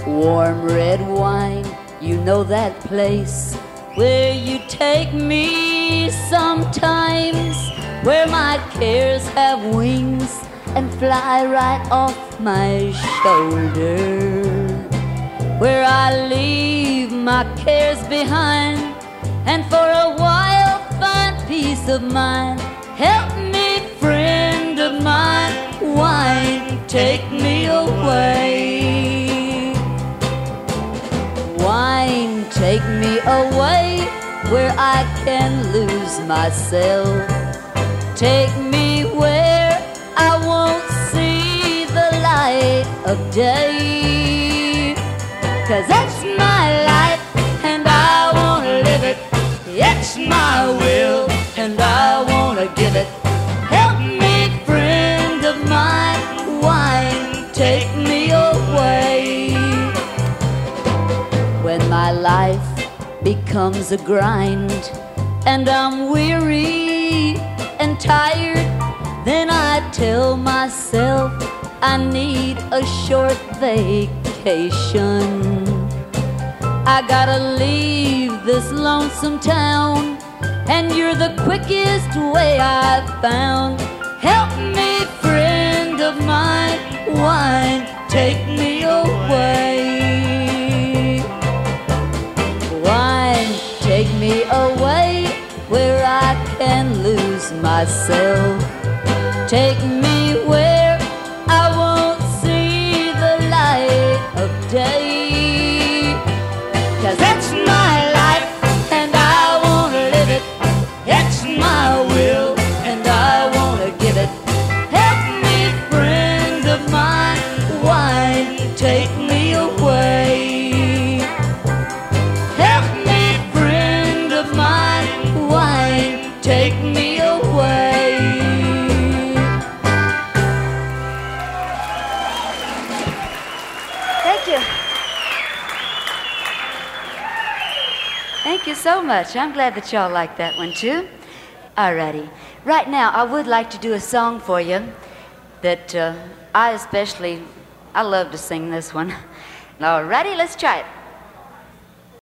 Warm red wine, you know that place where you take me sometimes, where my cares have wings and fly right off my shoulder, where I leave my cares behind and for a while find peace of mind. Help me, friend of mine, wine, take me away. Wine, take me away where I can lose myself. Take me where I won't see the light of day. 'Cause it's my life and I wanna live it. It's my will and I wanna give it. Help me, friend of mine, wine, take me away. When my life becomes a grind and I'm weary and tired, then I tell myself I need a short vacation. I gotta leave this lonesome town, and you're the quickest way I've found. Help me, friend of mine, wine, take me away. Wine, take me away where I can lose myself. Take me where I won't see the light of day. 'Cause it's my life and I wanna live it. It's my will and I wanna give it. Help me, friend of mine, wine, take me away. Help me, friend of mine, wine, take me away. Thank you. Thank you so much. I'm glad that y'all like that one too. Alrighty. Right now, I would like to do a song for you that I love to sing this one. Alrighty, let's try it.